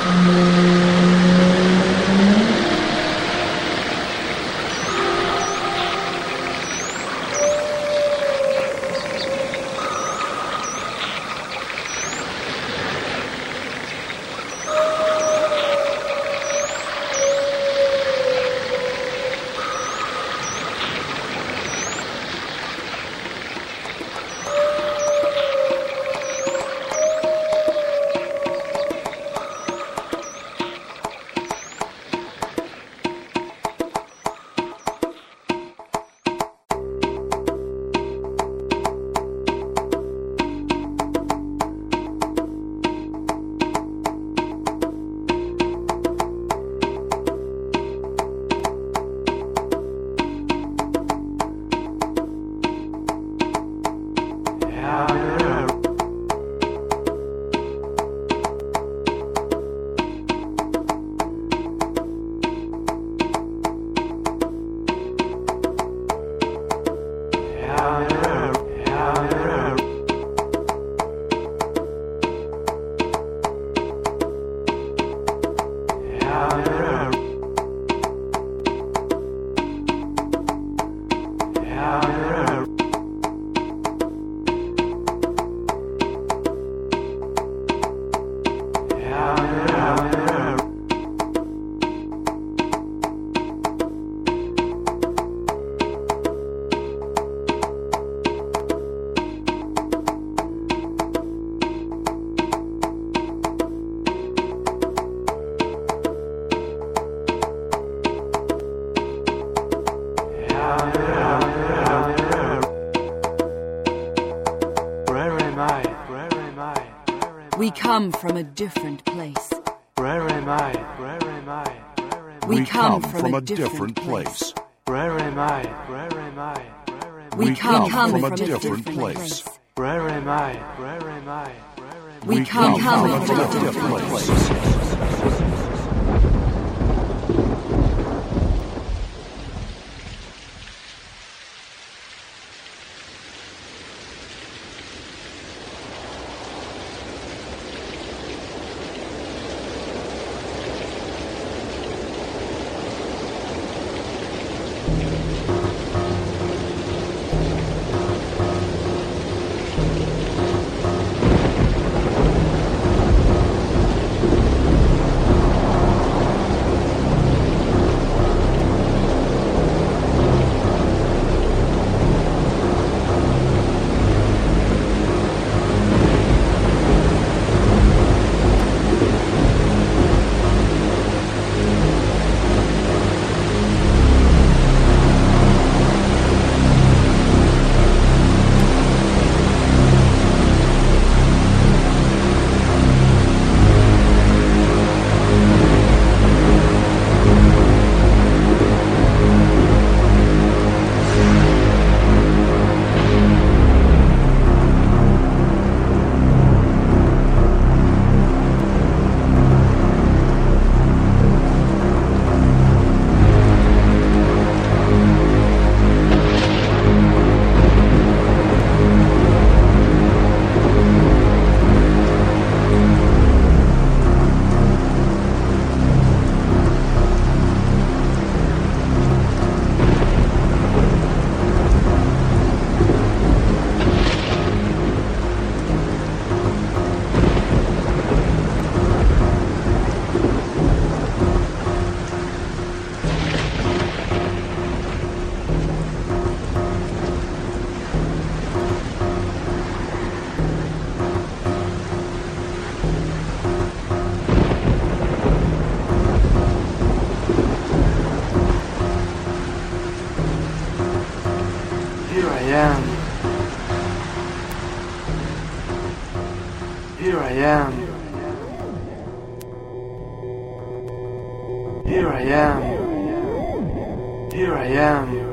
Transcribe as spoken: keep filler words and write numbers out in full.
We come from a different place. Where am I? Where am I? Where am I? We We come come from from a a different different place. Where am I? Where am I? Where am I? We We come come from from a a different different place. place. Where am I? Where am I? Where am I? We come from a from a different different place. place. Here I am. Here I am. Here I am. Here I am.